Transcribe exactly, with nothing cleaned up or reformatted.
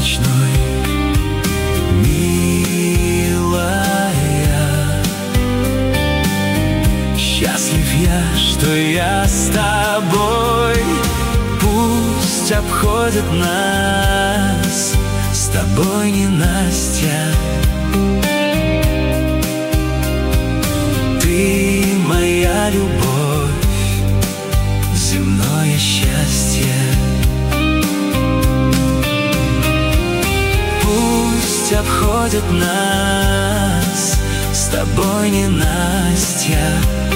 ночной, милая. Счастлив я, что я с тобой. Пусть обходит нас с тобой ненастья. Ты моя любовь, земное счастье. Пусть обходит нас с тобой ненастья.